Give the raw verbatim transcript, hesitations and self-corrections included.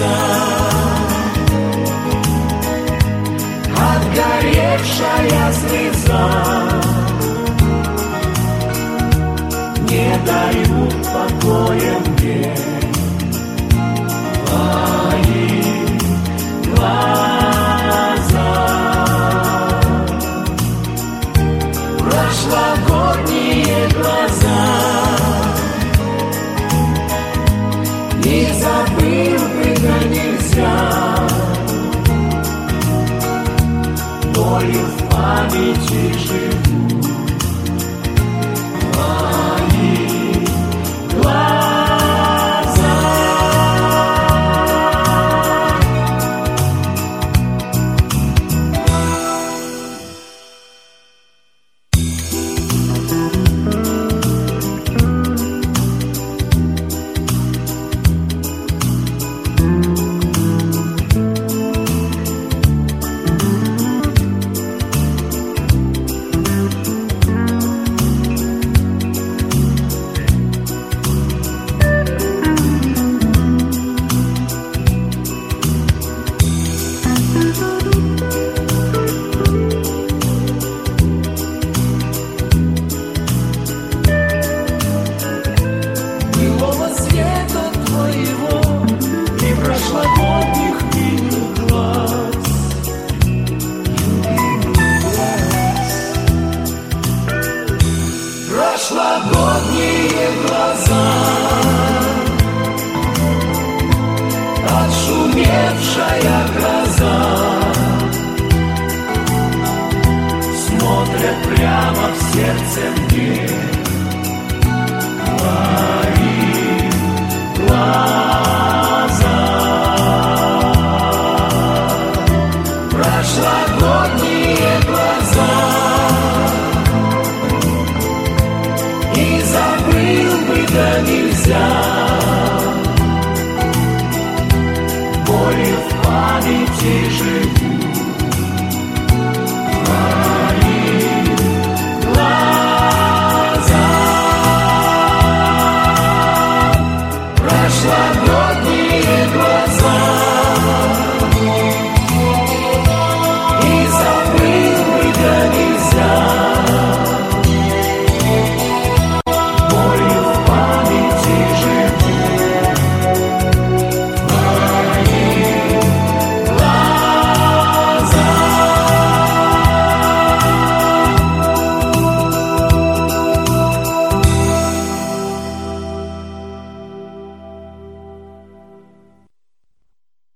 глаза, отгоревшая слеза, не дают покоя мне твои глаза. Прошлогодние глаза, не забыл бы, да нельзя, болью в памяти живу твои глаза. Прошлогодние глаза, отшумевшая гроза, смотрят прямо в сердце мне твои глаза. Прошлогодние глаза, и забыл бы, да нельзя, болью в памяти живу твои глаза. Прошлогодние глаза,